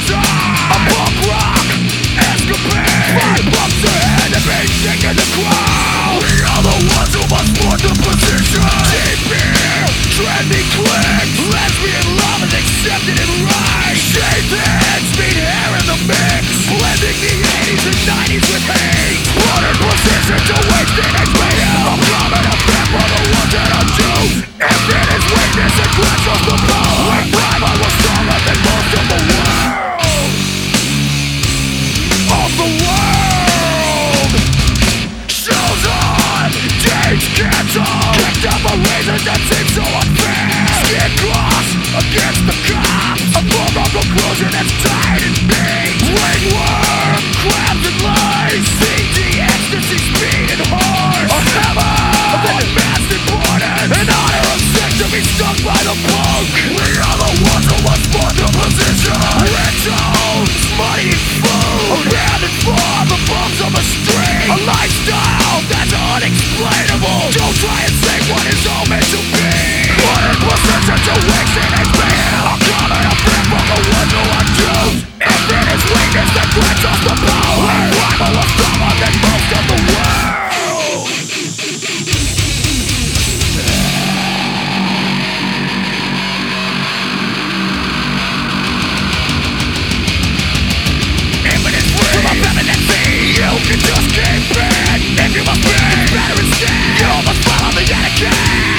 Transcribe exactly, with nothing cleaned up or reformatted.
shelter. A punk rock escapade. Five bumps ahead and be shaking the crowd. We are the ones who must support the position. Deep beer, trendy click. Lesbian love is accepted and right. Shaved heads, speed hair in the mix. Blending the eighties and nineties with hate. Put in position to waste in H B O. I'm coming up back for the ones that are due. Infinite is weakness and clash of the power. When primal was stronger than most of the world. Of the world. Shows on, dates canceled. Picked up a reason that seems so unfair. Skin gloss against the cops. A foregone conclusion that's tied in me. Ringworm, crabs and lies. C D, ecstasy, speed and horse. A hammer, then mass important. An honor of sick to be stung by the punk. We are the ones who must support the position. Rituals, money, food. Abandoned for the bumps of a street. A lifestyle that's unexplainable. Don't try and say what is all meant to be. Put in position to waste in H B O. I'm coming up back for the ones who are due. Infinite is weakness that grants us the power. When primal was stronger than most of the world. Infinite free from a femininity. You can just keep it. If you must be, it's better instead. You must follow the etiquette.